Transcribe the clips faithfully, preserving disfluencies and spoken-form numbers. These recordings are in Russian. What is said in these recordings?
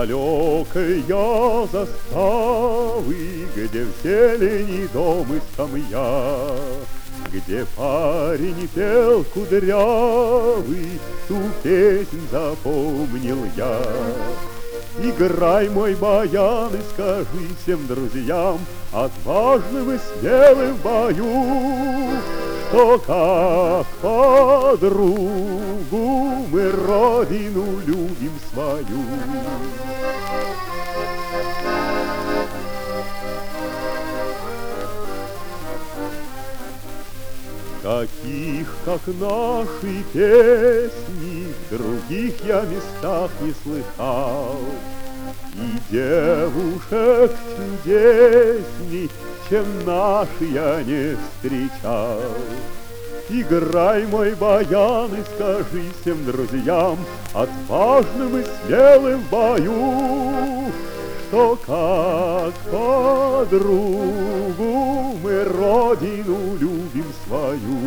далекой я заставы, где в зелени дом и скамья, где парень пел кудрявый, ту песнь запомнил я. Играй, мой баян, и скажи всем друзьям, отважным и смелым в бою, что как подругу мы родину любим свою. Таких, как наши песни, в других я местах не слыхал, и девушек чудесней, чем наши, я не встречал. Играй, мой баян, и скажи всем друзьям, отважным и смелым в бою, что как подругу мы родину любим свою.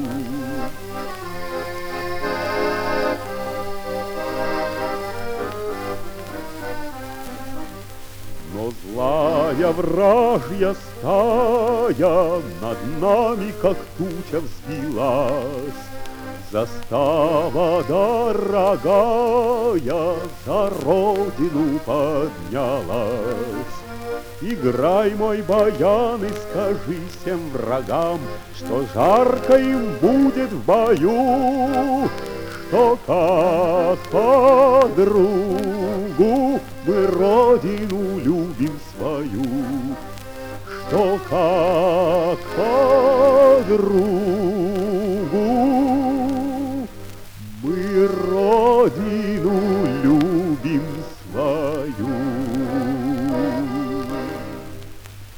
Но злая вражья стая над нами, как туча, взбилась. Застава дорогая за родину поднялась. Играй, мой баян, и скажи всем врагам, что жарко им будет в бою, что как подругу мы родину любим свою, что как подругу